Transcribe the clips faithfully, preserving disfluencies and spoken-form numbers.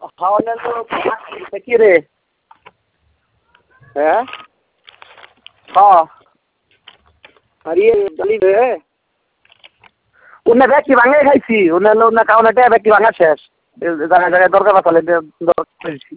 হাওয়ানের তো কি রে হ্যাঁ হ্যাঁ আর ইয়ে দলি রে উন্না ব্যাগটি ভাঙে খাইছি উন্না উন্না কাউনাটা ব্যাগটি ভাঙা শেষ জায়গায় জায়গায় দরকার পাতালে করেছি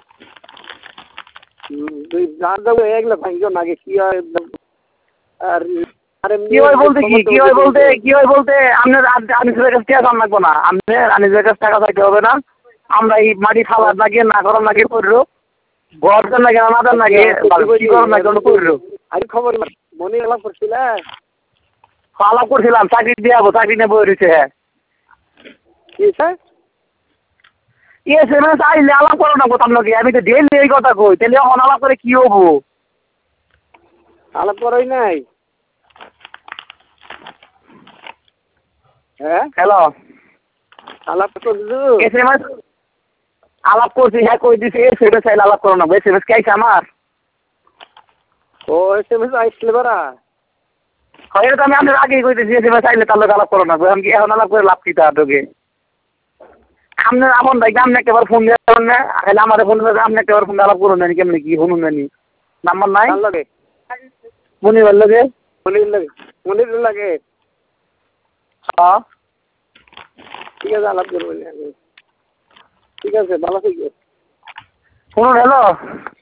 তুই জান দেবো এগুলো ভাঙিও নাকি কি হয় আর কি হয় বলতে কি কি হয় বলতে কি হয় বলতে আপনার আনিসের কাছে টাকা লাগবো না আপনার আনিসের কাছে টাকা চাইতে হবে না আমরা এই মাটি খাবার লাগে না গরম লাগে করলো গরম লাগে না মাদার লাগে কি গরম লাগে ওটা করলো আর খবর মনে আলাপ করছিল আলাপ করছিলাম চাকরি দিয়ে যাবো চাকরি নিয়ে বই রয়েছে হ্যাঁ কি স্যার ইয়ে সে মানে চাইলে আলাপ করো না কোথাও নাকি আমি তো ডেলি এই কথা কই তাহলে এখন আলাপ করে কি হবো আলাপ করাই নাই হ্যাঁ হ্যালো আলাপ করছো এস এম এস আলাপ করছি হ্যাঁ কই দিছি এস এম এস চাইলে আলাপ করো না এস এম এস কে আইছে আমার ও এস এম এস আইসলে বারা হয় তো আমি আপনার আগেই কইতেছি এস এম এস চাইলে তাহলে আলাপ করো না এখন কি এখন আলাপ করে লাভ কি তার তোকে আপনার আপন ভাই আপনি একবার ফোন দিয়ে না তাহলে আমার ফোন দিয়ে আপনি একবার ফোন আলাপ করুন না কেমনি কি শুনুন না নাম্বার নাই লাগে মনির লাগে মনির লাগে মনির লাগে হ্যাঁ ঠিক আছে আলাপ করবেন ঠিক আছে ভালো থাকবে শুনুন হ্যালো